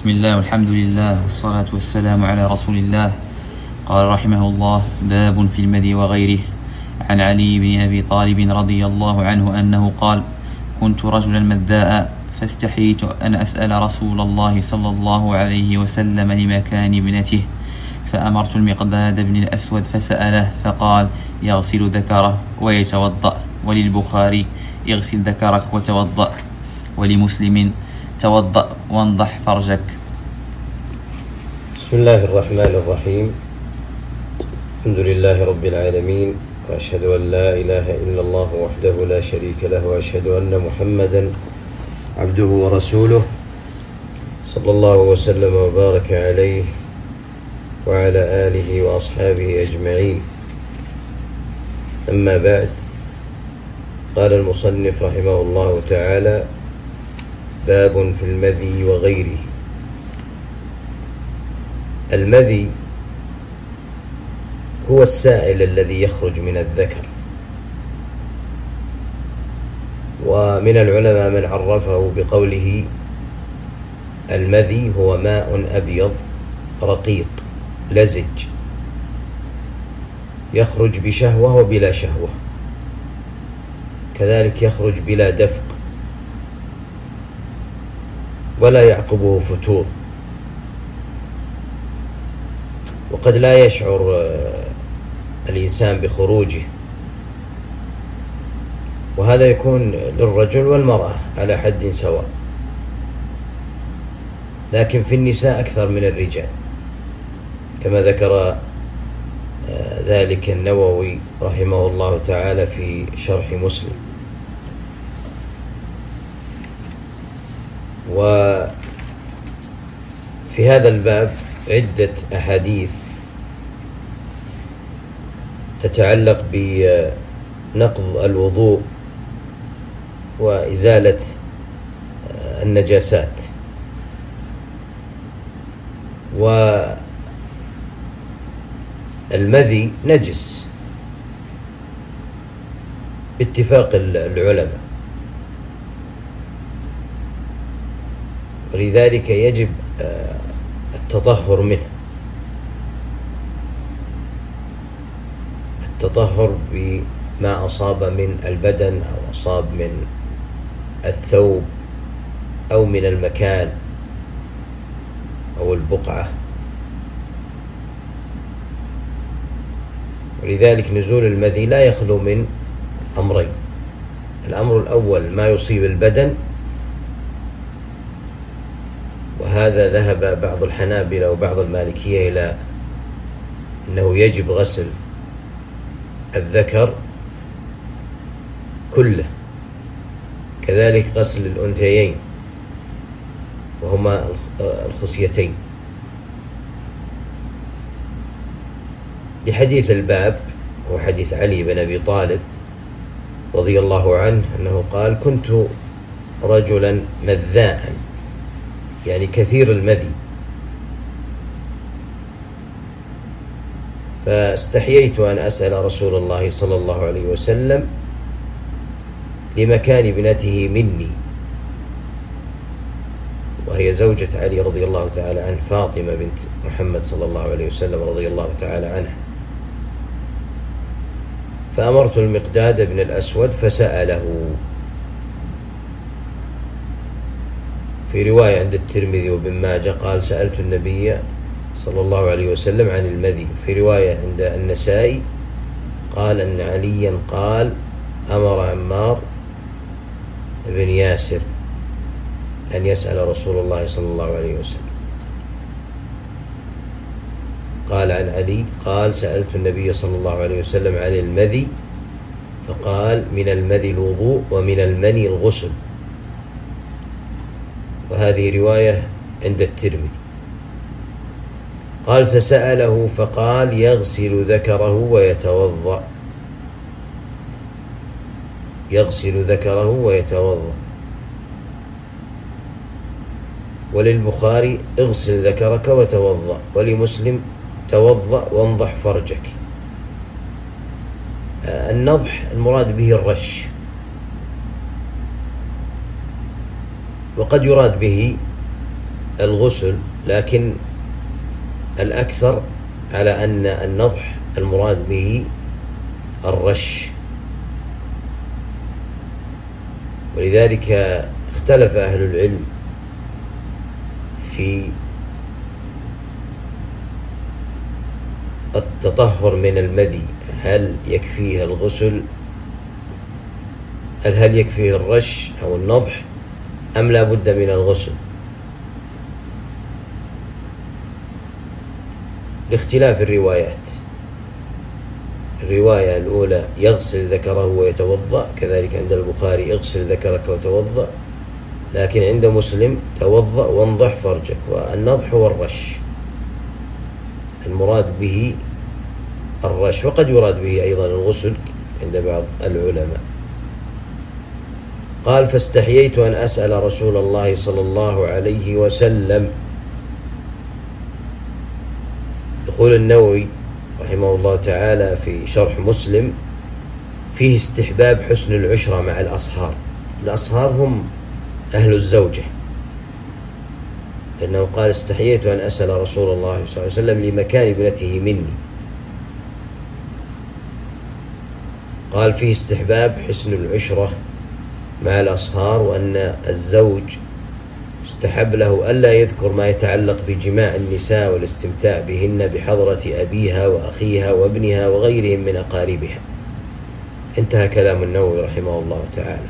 بسم الله والحمد لله والصلاة والسلام على رسول الله. قال رحمه الله: باب في المذي وغيره. عن علي بن أبي طالب رضي الله عنه أنه قال: كنت رجلا مذاء فاستحييت أن أسأل رسول الله صلى الله عليه وسلم لمكان ابنته، فأمرت المقداد بن الأسود فسأله فقال: يغسل ذكره ويتوضأ. وللبخاري: اغسل ذكرك وتوضأ. ولمسلم: توضأ وانضح فرجك. بسم الله الرحمن الرحيم. الحمد لله رب العالمين، وأشهد أن لا إله إلا الله وحده لا شريك له، وأشهد أن محمدا عبده ورسوله صلى الله وسلم وبارك عليه وعلى آله وأصحابه أجمعين. أما بعد، قال المصنف رحمه الله تعالى: باب في المذي وغيره. المذي هو السائل الذي يخرج من الذكر، ومن العلماء من عرفه بقوله: المذي هو ماء أبيض رقيق لزج يخرج بشهوة وبلا شهوة، كذلك يخرج بلا دفق ولا يعقبه فتور، وقد لا يشعر الإنسان بخروجه، وهذا يكون للرجل والمرأة على حد سواء، لكن في النساء أكثر من الرجال، كما ذكر ذلك النووي رحمه الله تعالى في شرح مسلم. وفي هذا الباب عدة أحاديث تتعلق بنقض الوضوء وإزالة النجاسات. والمذي نجس باتفاق العلماء، ولذلك يجب التطهر منه، التطهر بما أصاب من البدن أو أصاب من الثوب أو من المكان أو البقعة. ولذلك نزول المذي لا يخلو من أمرين: الأمر الأول ما يصيب البدن، وهذا ذهب بعض الحنابلة وبعض المالكية إلى أنه يجب غسل الذكر كله، كذلك غسل الأنثيين وهما الخصيتين، لحديث الباب هو حديث علي بن أبي طالب رضي الله عنه أنه قال: كنت رجلا مذاء، يعني كثير المذي، فاستحييت أن أسأل رسول الله صلى الله عليه وسلم لمكان ابنته مني، وهي زوجة علي رضي الله تعالى عنه، فاطمة بنت محمد صلى الله عليه وسلم رضي الله تعالى عنها، فأمرت المقداد بن الأسود فسأله. في رواية عند الترمذي وابن ماجه قال: سألت النبي صلى الله عليه وسلم عن المذي. في رواية عند النسائي قال أن عليا قال: أمر عمار بن ياسر أن يسأل رسول الله صلى الله عليه وسلم. قال عن علي قال: سألت النبي صلى الله عليه وسلم عن المذي فقال: من المذي الوضوء ومن المني الغسل. وهذه رواية عند الترمذي. قال: فسأله فقال: يغسل ذكره ويتوضأ، يغسل ذكره ويتوضأ. وللبخاري: اغسل ذكرك وتوضأ. ولمسلم: توضأ وانضح فرجك. النضح المراد به الرش، وقد يراد به الغسل، لكن الأكثر على أن النضح المراد به الرش، ولذلك اختلف أهل العلم في التطهر من المذي، هل يكفيه الغسل، هل يكفيه الرش أو النضح أم لا بد من الغسل، لاختلاف الروايات. الرواية الأولى يغسل ذكره ويتوضأ، كذلك عند البخاري اغسل ذكرك وتوضأ، لكن عند مسلم توضأ وانضح فرجك. والنضح هو الرش، المراد به الرش، وقد يراد به أيضا الغسل عند بعض العلماء. قال فاستحييت أن أسأل رسول الله صلى الله عليه وسلم. يقول النووي رحمه الله تعالى في شرح مسلم فيه استحباب حسن العشرة مع الأصهار. الأصهار هم أهل الزوجة، لأنه قال استحييت أن أسأل رسول الله صلى الله عليه وسلم لمكان ابنته مني. قال فيه استحباب حسن العشرة مع الأصهار، وأن الزوج يستحب له ألا يذكر ما يتعلق بجماع النساء والاستمتاع بهن بحضرة أبيها وأخيها وابنها وغيرهم من أقاربها. انتهى كلام النووي رحمه الله تعالى.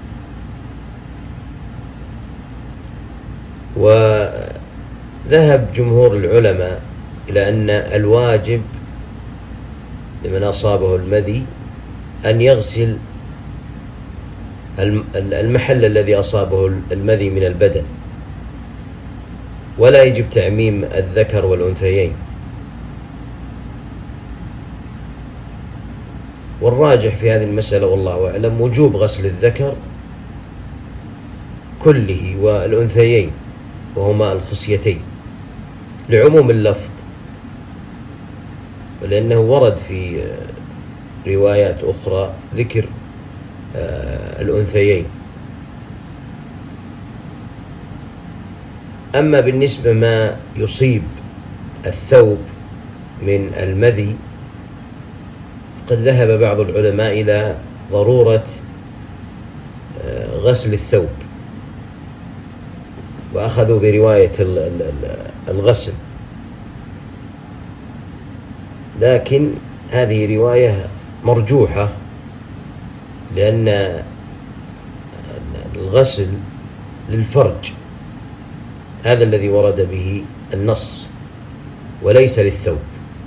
وذهب جمهور العلماء إلى أن الواجب لمن أصابه المذي أن يغسل المحل الذي أصابه المذي من البدن، ولا يجب تعميم الذكر والأنثيين. والراجح في هذه المسألة والله أعلم وجوب غسل الذكر كله والأنثيين وهما الخصيتين لعموم اللفظ، ولأنه ورد في روايات أخرى ذكر الأنثيين. أما بالنسبة ما يصيب الثوب من المذي فقد ذهب بعض العلماء إلى ضرورة غسل الثوب، وأخذوا برواية الغسل، لكن هذه رواية مرجوحة، لأن الغسل للفرج، هذا الذي ورد به النص، وليس للثوب.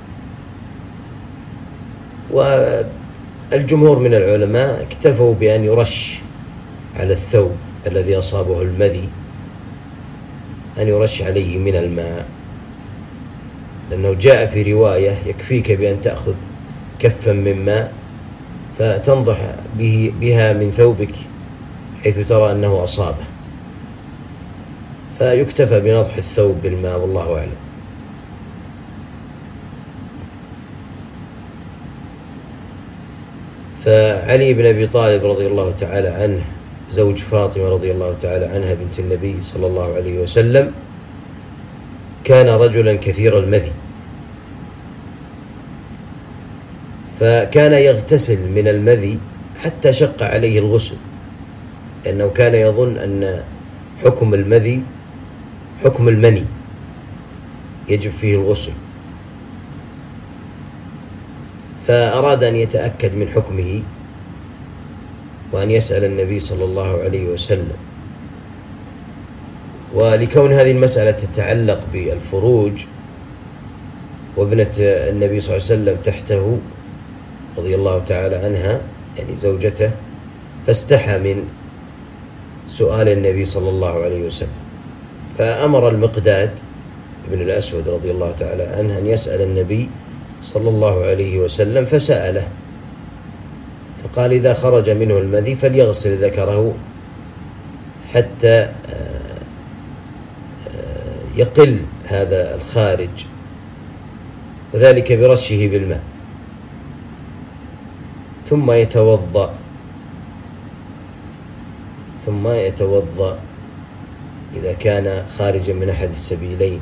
والجمهور من العلماء اكتفوا بأن يرش على الثوب الذي أصابه المذي، أن يرش عليه من الماء، لأنه جاء في رواية يكفيك بأن تأخذ كفا من ماء فتنضح بها من ثوبك حيث ترى أنه أصابه، فيكتفى بنضح الثوب بالماء والله أعلم. فعلي بن أبي طالب رضي الله تعالى عنه زوج فاطمة رضي الله تعالى عنها بنت النبي صلى الله عليه وسلم كان رجلا كثير المذي، فكان يغتسل من المذي حتى شق عليه الغسل، لأنه كان يظن أن حكم المذي حكم المني يجب فيه الغسل، فأراد أن يتأكد من حكمه وأن يسأل النبي صلى الله عليه وسلم. ولكون هذه المسألة تتعلق بالفروج وابنة النبي صلى الله عليه وسلم تحته رضي الله تعالى عنها يعني زوجته، فاستحى من سؤال النبي صلى الله عليه وسلم، فأمر المقداد بن الأسود رضي الله تعالى عنه أن يسأل النبي صلى الله عليه وسلم، فسأله فقال إذا خرج منه المذي فليغسل ذكره حتى يقل هذا الخارج، وذلك برشه بالماء، ثم يتوضأ إذا كان خارجا من أحد السبيلين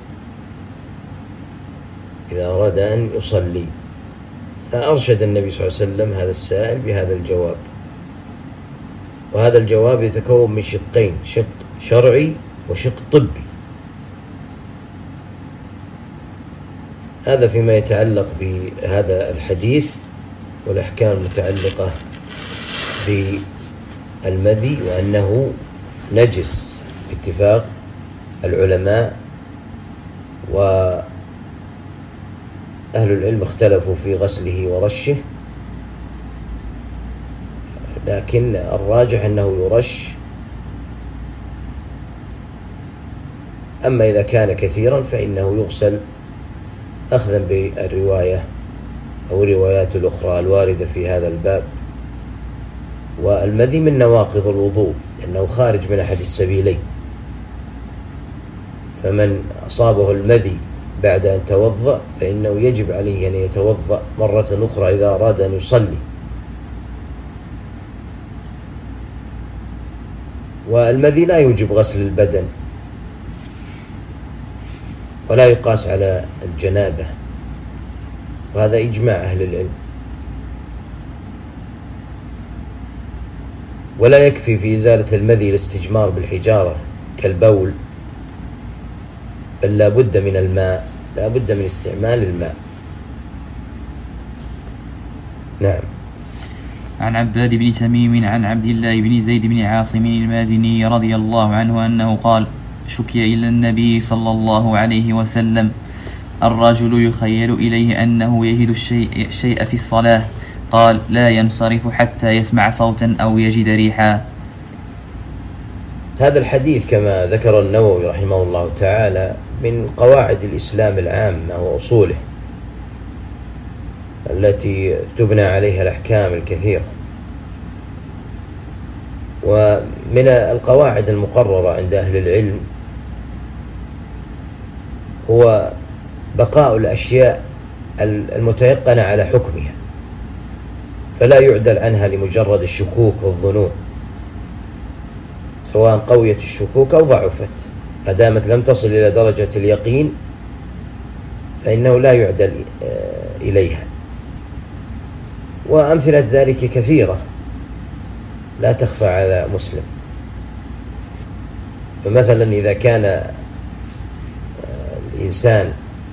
إذا أراد أن يصلي، فأرشد النبي صلى الله عليه وسلم هذا السائل بهذا الجواب. وهذا الجواب يتكون من شقين: شق شرعي وشق طبي. هذا فيما يتعلق بهذا الحديث والأحكام المتعلقة بالمذي، وأنه نجس باتفاق العلماء، وأهل العلم اختلفوا في غسله ورشه، لكن الراجح أنه يرش. أما إذا كان كثيرا فإنه يغسل أخذا بالرواية أو الروايات الأخرى الواردة في هذا الباب. والمذي من نواقض الوضوء لأنه خارج من أحد السبيلين، فمن أصابه المذي بعد أن توضأ فإنه يجب عليه أن يتوضأ مرة أخرى إذا أراد أن يصلي. والمذي لا يوجب غسل البدن ولا يقاس على الجنابة، وهذا إجماع أهل العلم. ولا يكفي في إزالة المذي الاستجمار بالحجارة كالبول، بل لا بد من الماء، لا بد من استعمال الماء. نعم. عن عباد بن تميم عن عبد الله بن زيد بن عاصم المازني رضي الله عنه أنه قال: شكي إلى النبي صلى الله عليه وسلم الرجل يخيل إليه أنه يجد الشيء في الصلاة، قال: لا ينصرف حتى يسمع صوتا أو يجد ريحا. هذا الحديث كما ذكر النووي رحمه الله تعالى من قواعد الإسلام العامة وأصوله التي تبنى عليها الأحكام الكثيرة. ومن القواعد المقررة عند أهل العلم هو بقاء الأشياء المتيقنة على حكمها، فلا يعدل عنها لمجرد الشكوك والظنون، سواء قويت الشكوك أو ضعفت، ما دامت لم تصل إلى درجة اليقين فإنه لا يعدل إليها. وأمثلة ذلك كثيرة لا تخفى على مسلم. فمثلا إذا كان الإنسان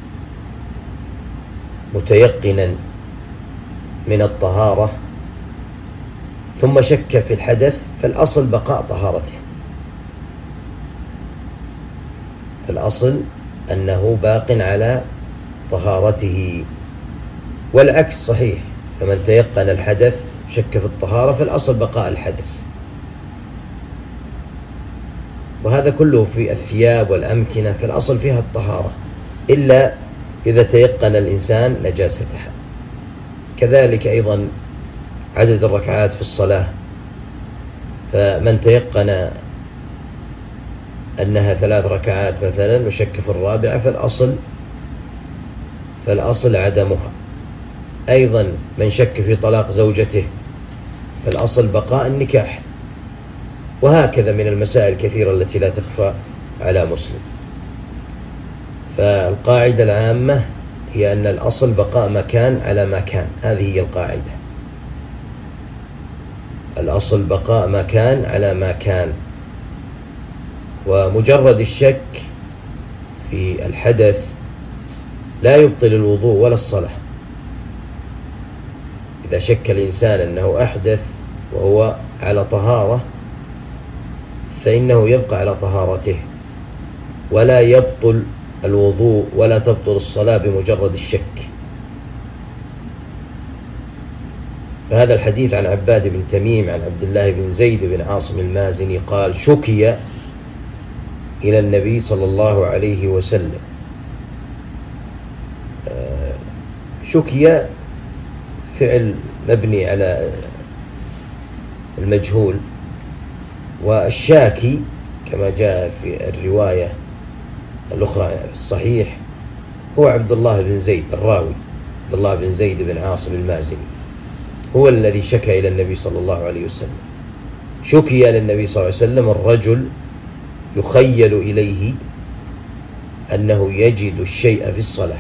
متيقنا من الطهارة ثم شك في الحدث، فالأصل بقاء طهارته، فالأصل أنه باق على طهارته. والعكس صحيح، فمن تيقن الحدث شك في الطهارة فالأصل بقاء الحدث. وهذا كله في الثياب والأمكنة، فالأصل فيها الطهارة إلا إذا تيقن الإنسان نجاستها. كذلك أيضا عدد الركعات في الصلاة، فمن تيقن أنها 3 ركعات مثلا وشك في الرابعة فالأصل عدمها. أيضا من شك في طلاق زوجته فالأصل بقاء النكاح. وهكذا من المسائل الكثيرة التي لا تخفى على مسلم. فالقاعدة العامة هي أن الأصل بقاء ما كان على ما كان، هذه هي القاعدة. الأصل بقاء ما كان على ما كان. ومجرد الشك في الحدث لا يبطل الوضوء ولا الصلاة. إذا شك الإنسان أنه أحدث وهو على طهارة فإنه يبقى على طهارته، ولا يبطل الوضوء ولا تبطل الصلاة بمجرد الشك. فهذا الحديث عن عباد بن تميم عن عبد الله بن زيد بن عاصم المازني قال: شكي إلى النبي صلى الله عليه وسلم. شكي فعل مبني على المجهول، والشاكي كما جاء في الرواية الأخرى في الصحيح هو عبد الله بن زيد الراوي، عبد الله بن زيد بن عاصم المازني، هو الذي شكى إلى النبي صلى الله عليه وسلم. شكي إلى النبي صلى الله عليه وسلم الرجل يخيل إليه أنه يجد الشيء في الصلاة،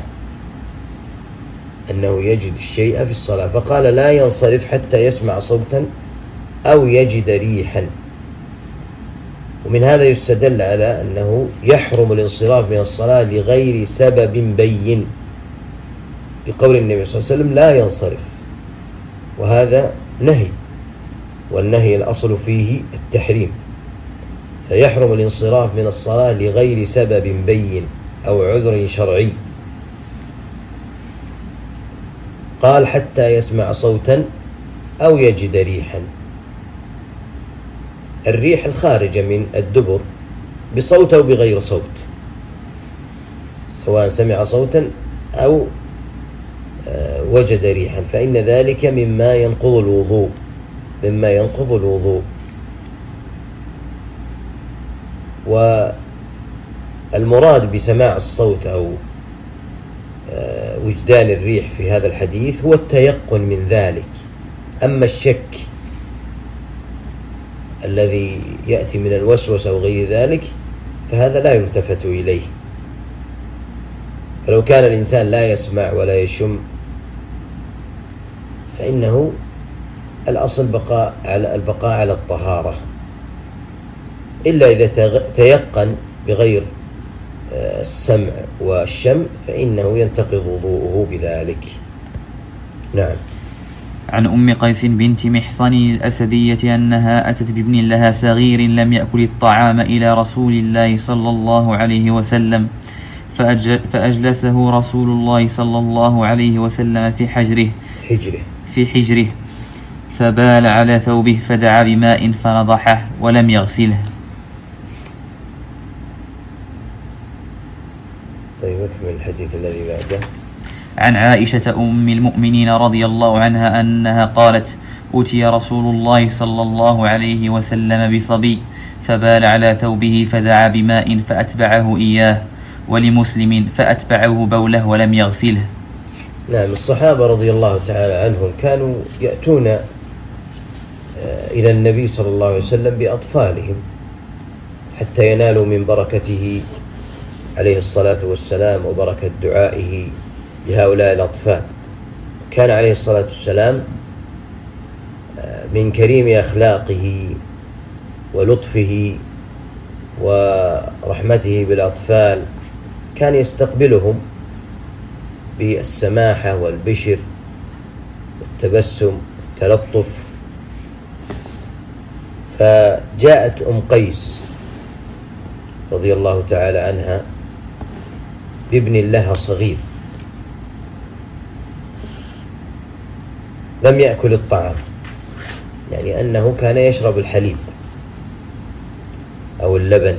فقال لا ينصرف حتى يسمع صوتا أو يجد ريحا. ومن هذا يستدل على أنه يحرم الانصراف من الصلاة لغير سبب بين، لقول النبي صلى الله عليه وسلم لا ينصرف، وهذا نهي، والنهي الأصل فيه التحريم، فيحرم الانصراف من الصلاة لغير سبب بين أو عذر شرعي. قال حتى يسمع صوتا أو يجد ريحا. الريح الخارجة من الدبر بصوت أو بغير صوت، سواء سمع صوتا أو وجد ريحا، فإن ذلك مما ينقض الوضوء. والمراد بسماع الصوت أو وجدان الريح في هذا الحديث هو التيقن من ذلك. أما الشك الذي يأتي من الوسوسة أو غير ذلك فهذا لا يلتفت إليه. فلو كان الإنسان لا يسمع ولا يشم فإنه الأصل البقاء على الطهارة، إلا إذا تيقن بغير السمع والشم فإنه ينتقض وضوءه بذلك. نعم. عن أم قيس بنت محصن الأسدية أنها أتت بابن لها صغير لم يأكل الطعام إلى رسول الله صلى الله عليه وسلم، فأجلسه رسول الله صلى الله عليه وسلم في حجره فبال على ثوبه فدعا بماء فنضحه ولم يغسله. طيب نكمل الحديث الذي بعده. عن عائشة أم المؤمنين رضي الله عنها أنها قالت: أتي رسول الله صلى الله عليه وسلم بصبي فبال على ثوبه فدعا بماء فأتبعه إياه، ولمسلم فأتبعه بوله ولم يغسله. نعم. الصحابة رضي الله تعالى عنهم كانوا يأتون إلى النبي صلى الله عليه وسلم بأطفالهم حتى ينالوا من بركته عليه الصلاة والسلام وبركة دعائه لهؤلاء الأطفال. كان عليه الصلاة والسلام من كريم أخلاقه ولطفه ورحمته بالأطفال كان يستقبلهم بالسماحة والبشر والتبسم والتلطف. فجاءت أم قيس رضي الله تعالى عنها بابن لها صغير لم يأكل الطعام، يعني أنه كان يشرب الحليب أو اللبن،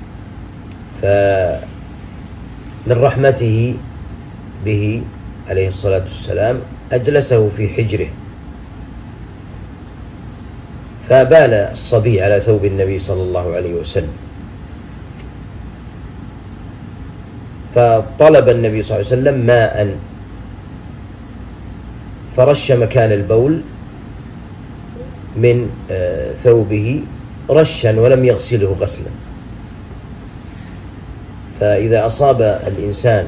فمن رحمته به عليه الصلاة والسلام أجلسه في حجره، فبال الصبي على ثوب النبي صلى الله عليه وسلم، فطلب النبي صلى الله عليه وسلم ماء فرش مكان البول من ثوبه رشا ولم يغسله غسلا. فإذا أصاب الإنسان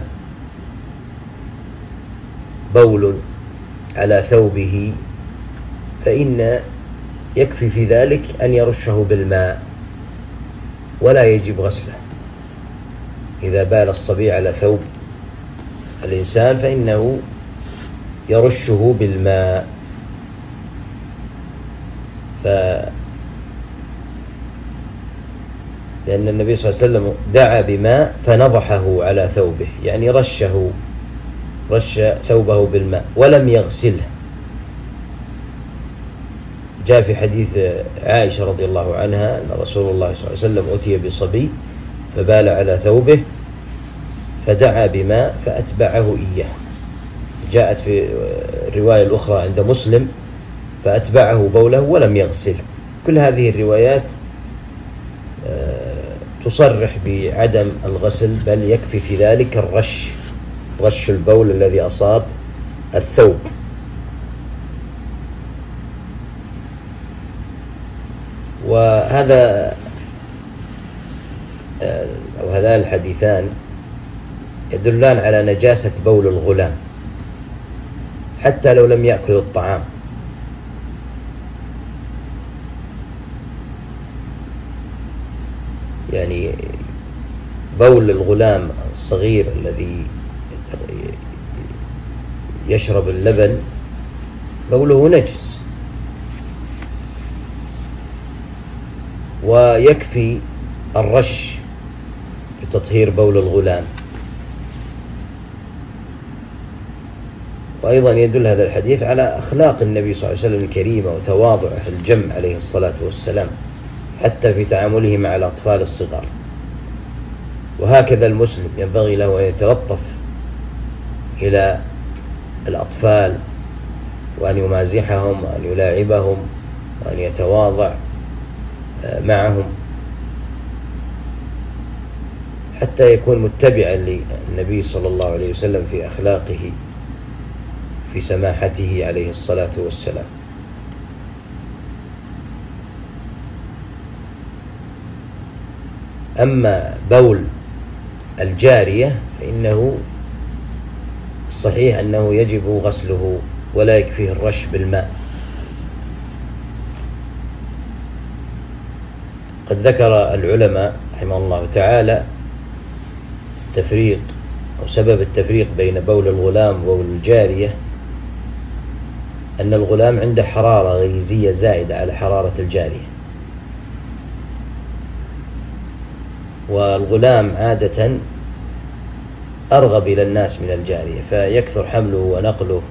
بول على ثوبه فإن يكفي في ذلك أن يرشه بالماء ولا يجب غسله. إذا بال الصبي على ثوب الإنسان فإنه يرشه بالماء. لأن النبي صلى الله عليه وسلم دعا بماء فنضحه على ثوبه، يعني رش ثوبه بالماء ولم يغسله. جاء في حديث عائشة رضي الله عنها أن رسول الله صلى الله عليه وسلم أتي بصبي فبال على ثوبه فدعا بماء فأتبعه إياه. جاءت في الرواية الأخرى عند مسلم فأتبعه بوله ولم يغسله. كل هذه الروايات تصرح بعدم الغسل، بل يكفي في ذلك رش البول الذي أصاب الثوب. وهذا أو هذان الحديثان يدلان على نجاسة بول الغلام حتى لو لم يأكل الطعام. يعني بول الغلام الصغير الذي يشرب اللبن بوله نجس، ويكفي الرش لتطهير بول الغلام. وأيضا يدل هذا الحديث على أخلاق النبي صلى الله عليه وسلم الكريمة وتواضعه الجم عليه الصلاة والسلام حتى في تعامله مع الأطفال الصغار. وهكذا المسلم ينبغي له أن يتلطف إلى الأطفال وأن يمازحهم وأن يلاعبهم وأن يتواضع معهم حتى يكون متبعا للنبي صلى الله عليه وسلم في أخلاقه في سماحته عليه الصلاة والسلام. أما بول الجارية فإنه الصحيح أنه يجب غسله ولا يكفيه الرش بالماء. قد ذكر العلماء رحمه الله تعالى تفريق أو سبب التفريق بين بول الغلام وبول الجارية أن الغلام عنده حرارة غريزية زائدة على حرارة الجارية، والغلام عادة أرغب إلى الناس من الجارية فيكثر حمله ونقله،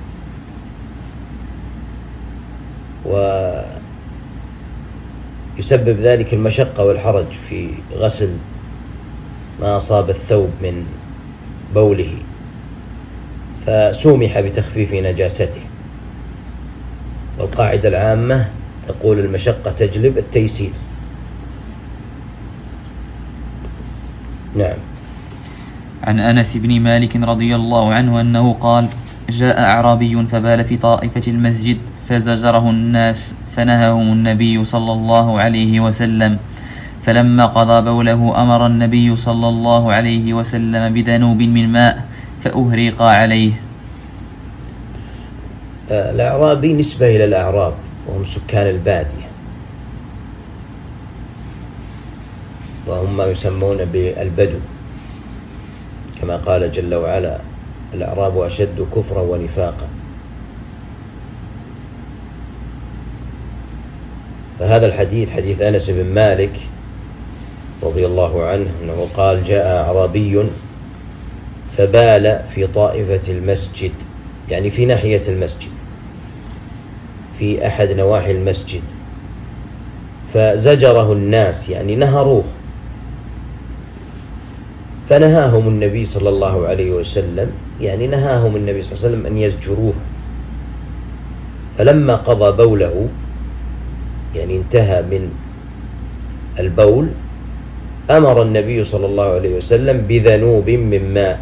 ويسبب ذلك المشقة والحرج في غسل ما أصاب الثوب من بوله، فسومح بتخفيف نجاسته. والقاعدة العامة تقول المشقة تجلب التيسير. نعم. عن أنس بن مالك رضي الله عنه أنه قال: جاء أعرابي فبال في طائفة المسجد فزجره الناس فنهاهم النبي صلى الله عليه وسلم، فلما قضى بوله أمر النبي صلى الله عليه وسلم بذنوب من ماء فأهريق عليه. الأعرابي نسبة إلى الأعراب وهم سكان البادية، وهم ما يسمون بالبدو، كما قال جل وعلا: الأعراب أشد كفرا ونفاقا. فهذا الحديث حديث أنس بن مالك رضي الله عنه أنه قال: جاء أعرابي فبال في طائفة المسجد، يعني في ناحية المسجد، في أحد نواحي المسجد، فزجره الناس يعني نهروه، فنهاهم النبي صلى الله عليه وسلم، يعني نهاهم النبي صلى الله عليه وسلم أن يزجروه. فلما قضى بوله، يعني انتهى من البول، أمر النبي صلى الله عليه وسلم بذنوب من ماء.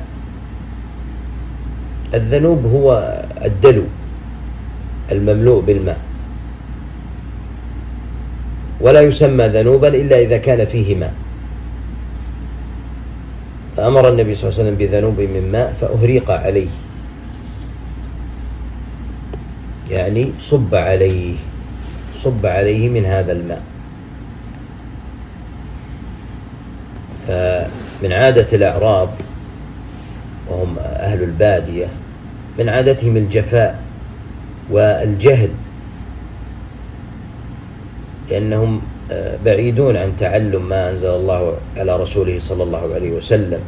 الذنوب هو الدلو المملوء بالماء، ولا يسمى ذنوبا إلا إذا كان فيه ماء. فأمر النبي صلى الله عليه وسلم بذنوب من ماء فأهريق عليه، يعني صب عليه من هذا الماء. فمن عادة الأعراب وهم أهل البادية من عادتهم الجفاء والجهل، لأنهم بعيدون عن تعلم ما أنزل الله على رسوله صلى الله عليه وسلم.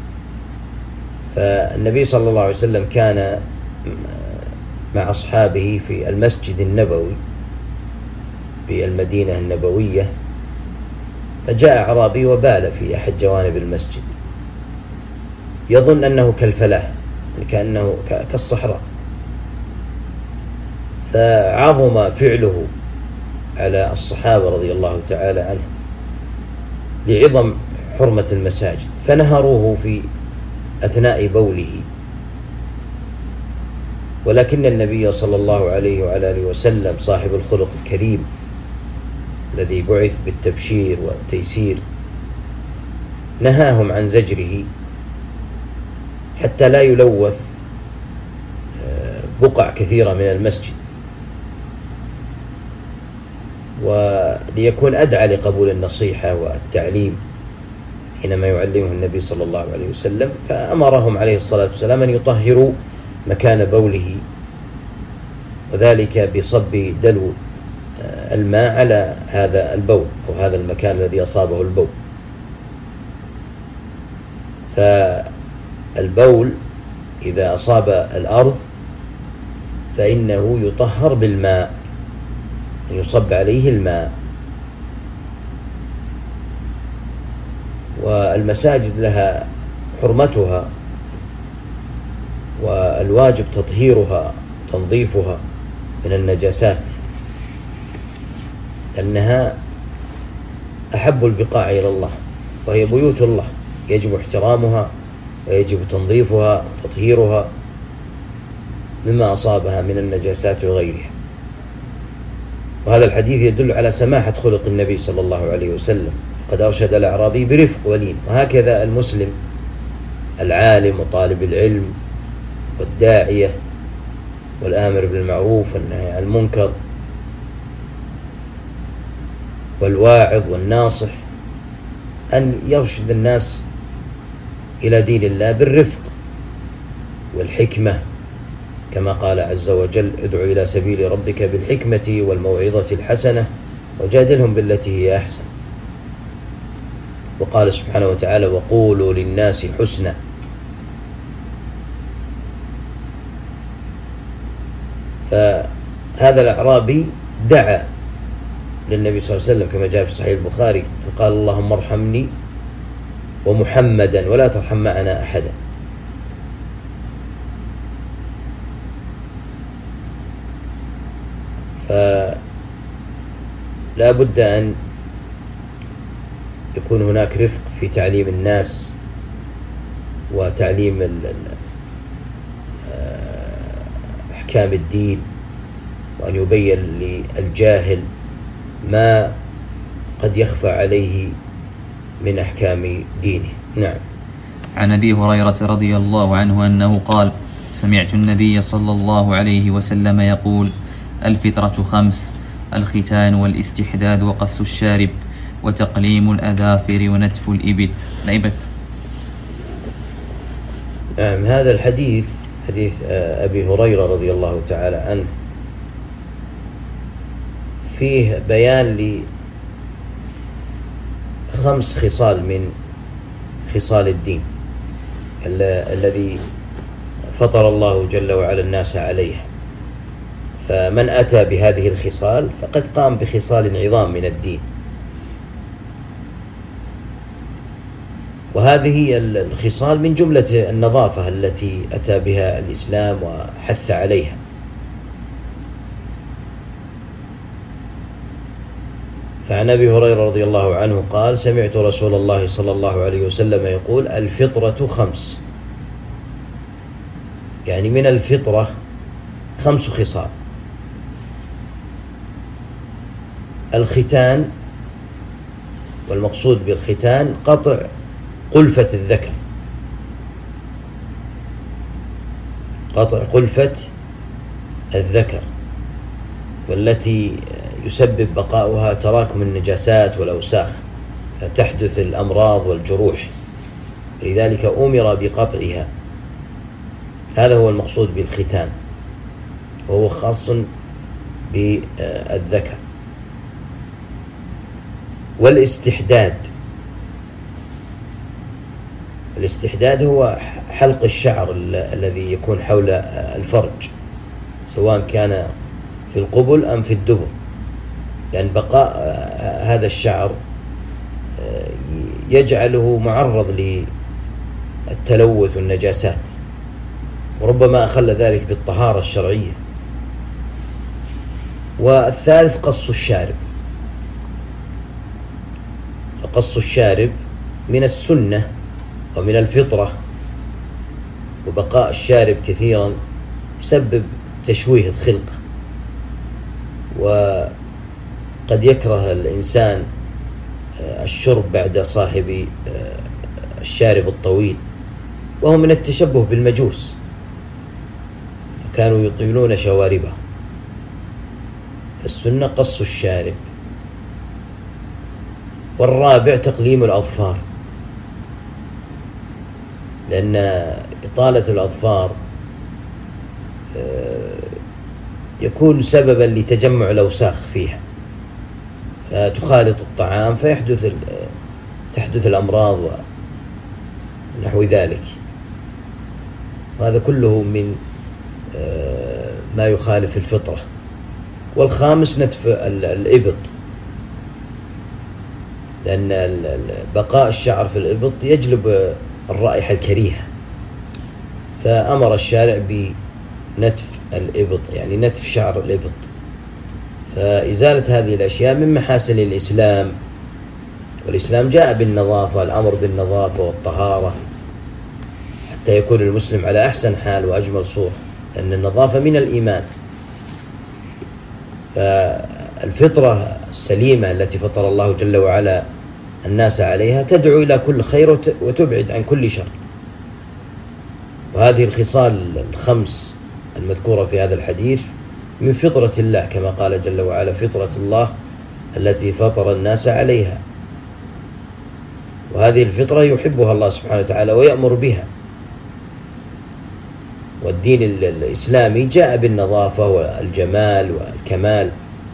فالنبي صلى الله عليه وسلم كان مع أصحابه في المسجد النبوي بالمدينة النبوية، فجاء أعرابي وبال في أحد جوانب المسجد، يظن أنه كالفلاة، كأنه كالصحراء، فعظم فعله على الصحابة رضي الله تعالى عنه لعظم حرمة المساجد، فنهروه في أثناء بوله. ولكن النبي صلى الله عليه وعلى آله وسلم صاحب الخلق الكريم الذي بعث بالتبشير والتيسير نهاهم عن زجره حتى لا يلوث بقع كثيرة من المسجد، وليكون أدعى لقبول النصيحة والتعليم حينما يعلمه النبي صلى الله عليه وسلم. فأمرهم عليه الصلاة والسلام أن يطهروا مكان بوله، وذلك بصب دلو الماء على هذا البول أو هذا المكان الذي أصابه البول. فالبول إذا أصاب الأرض فإنه يطهر بالماء، أن يصب عليه الماء. والمساجد لها حرمتها، والواجب تطهيرها تنظيفها من النجاسات، أنها أحب البقاع إلى الله، وهي بيوت الله يجب احترامها ويجب تنظيفها وتطهيرها مما أصابها من النجاسات وغيرها. وهذا الحديث يدل على سماحة خلق النبي صلى الله عليه وسلم، قد أرشد الأعرابي برفق ولين. وهكذا المسلم العالم وطالب العلم والداعية والآمر بالمعروف والنهي عن المنكر والواعظ والناصح أن يرشد الناس إلى دين الله بالرفق والحكمة، كما قال عز وجل: ادع إلى سبيل ربك بالحكمة والموعظة الحسنة وجادلهم بالتي هي أحسن. وقال سبحانه وتعالى: وقولوا للناس حسنا. فهذا الأعرابي دعا للنبي صلى الله عليه وسلم كما جاء في صحيح البخاري، فقال: اللهم ارحمني ومحمدا ولا ترحم معنا أحدا. فلا بد أن يكون هناك رفق في تعليم الناس وتعليم أحكام الدين، وأن يبين للجاهل ما قد يخفى عليه من أحكام دينه. نعم. عن أبي هريرة رضي الله عنه أنه قال: سمعت النبي صلى الله عليه وسلم يقول: الفطرة 5: الختان والاستحداد وقص الشارب وتقليم الأظافر ونتف الإبط. نعم. هذا الحديث حديث أبي هريرة رضي الله تعالى عنه فيه بيان ل5 خصال من خصال الدين الذي فطر الله جل وعلا الناس عليها. فمن أتى بهذه الخصال فقد قام بخصال عظام من الدين، وهذه الخصال من جملة النظافة التي أتى بها الإسلام وحث عليها. فعن أبي هريرة رضي الله عنه قال: سمعت رسول الله صلى الله عليه وسلم يقول: الفطرة 5، يعني من الفطرة 5 خصال. الختان، والمقصود بالختان قطع قلفة الذكر، قطع قلفة الذكر، والتي يسبب بقاؤها تراكم النجاسات والأوساخ، فتحدث الأمراض والجروح، لذلك أمر بقطعها. هذا هو المقصود بالختان، وهو خاص بالذكر. والاستحداد، الاستحداد هو حلق الشعر الذي يكون حول الفرج، سواء كان في القبل أم في الدبر، لأن بقاء هذا الشعر يجعله معرض للتلوث والنجاسات، وربما أخل ذلك بالطهارة الشرعية. والثالث قص الشارب، فقص الشارب من السنة ومن الفطرة، وبقاء الشارب كثيرا يسبب تشويه الخلقة، وقد يكره الإنسان الشرب بعد صاحب الشارب الطويل، وهو من التشبه بالمجوس، فكانوا يطيلون شواربهم. فالسنة قص الشارب. والرابع تقليم الأظفار، لأن إطالة الأظفار يكون سببا لتجمع الأوساخ فيها، فتخالط الطعام تحدث الأمراض ونحو ذلك. وهذا كله من ما يخالف الفطرة. والخامس نتف الإبط، لأن بقاء الشعر في الإبط يجلب الرائحة الكريهة، فأمر الشارع بنتف الإبط، يعني نتف شعر الإبط. فإزالة هذه الأشياء من محاسن الإسلام، والإسلام جاء بالنظافة، الأمر بالنظافة والطهارة حتى يكون المسلم على أحسن حال وأجمل صورة، لأن النظافة من الإيمان. فالفطرة السليمة التي فطر الله جل وعلا الناس عليها تدعو إلى كل خير وتبعد عن كل شر. وهذه الخصال الخمس المذكورة في هذا الحديث من فطرة الله، كما قال جل وعلا: فطرة الله التي فطر الناس عليها. وهذه الفطرة يحبها الله سبحانه وتعالى ويأمر بها. والدين الإسلامي جاء بالنظافة والجمال والكمال،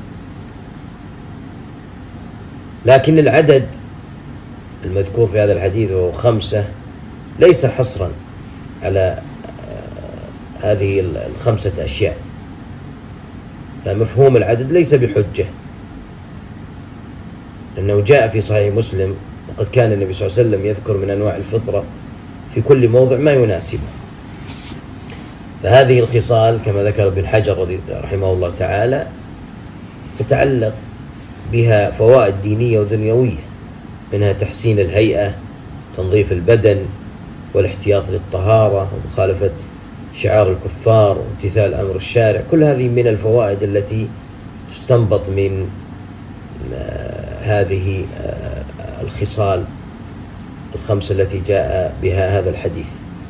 لكن العدد المذكور في هذا الحديث وهو 5 ليس حصرا على هذه 5 أشياء، فمفهوم العدد ليس بحجة، لأنه جاء في صحيح مسلم: وقد كان النبي صلى الله عليه وسلم يذكر من أنواع الفطرة في كل موضع ما يناسبه. فهذه الخصال كما ذكر ابن حجر رحمه الله تعالى تتعلق بها فوائد دينية ودنيوية، منها تحسين الهيئة، تنظيف البدن، والاحتياط للطهارة، ومخالفة شعار الكفار، وامتثال أمر الشارع. كل هذه من الفوائد التي تستنبط من هذه الخصال 5 التي جاء بها هذا الحديث.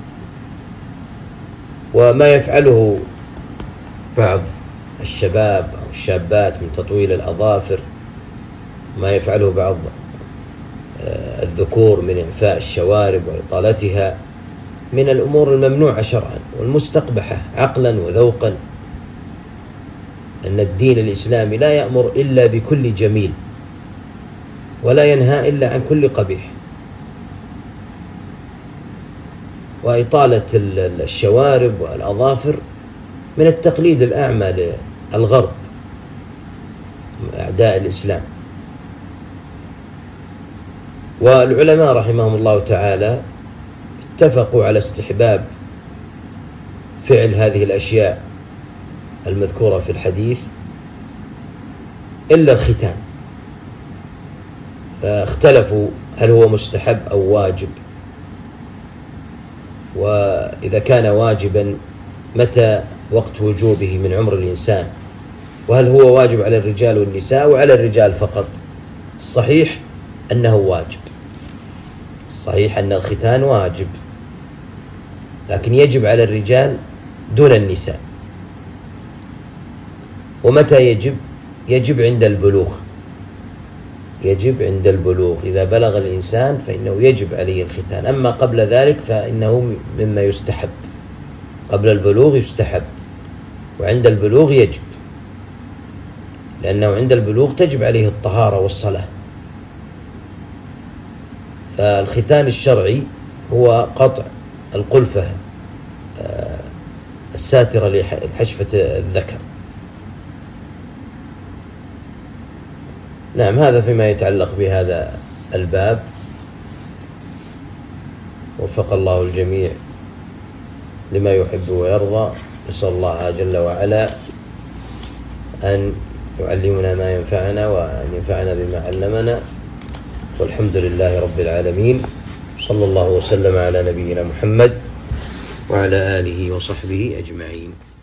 وما يفعله بعض الشباب أو الشابات من تطويل الأظافر، ما يفعله بعض الذكور من إعفاء الشوارب وإطالتها، من الأمور الممنوعة شرعا والمستقبحة عقلا وذوقا، أن الدين الإسلامي لا يأمر إلا بكل جميل ولا ينهى إلا عن كل قبيح. وإطالة الشوارب والأظافر من التقليد الأعمى للغرب أعداء الإسلام. والعلماء رحمهم الله تعالى اتفقوا على استحباب فعل هذه الأشياء المذكورة في الحديث إلا الختان، فاختلفوا هل هو مستحب أو واجب، وإذا كان واجبا متى وقت وجوبه من عمر الإنسان، وهل هو واجب على الرجال والنساء وعلى الرجال فقط. الصحيح أنه واجب، صحيح أن الختان واجب، لكن يجب على الرجال دون النساء. ومتى يجب؟ يجب عند البلوغ، يجب عند البلوغ. إذا بلغ الإنسان فإنه يجب عليه الختان، أما قبل ذلك فإنه مما يستحب. قبل البلوغ يستحب، وعند البلوغ يجب، لأنه عند البلوغ تجب عليه الطهارة والصلاة. فالختان الشرعي هو قطع القلفة الساترة لحشفة الذكر. نعم، هذا فيما يتعلق بهذا الباب. وفق الله الجميع لما يحب ويرضى. نسأل الله جل وعلا أن يعلمنا ما ينفعنا وأن ينفعنا بما علمنا، والحمد لله رب العالمين. صلى الله وسلم على نبينا محمد وعلى آله وصحبه أجمعين.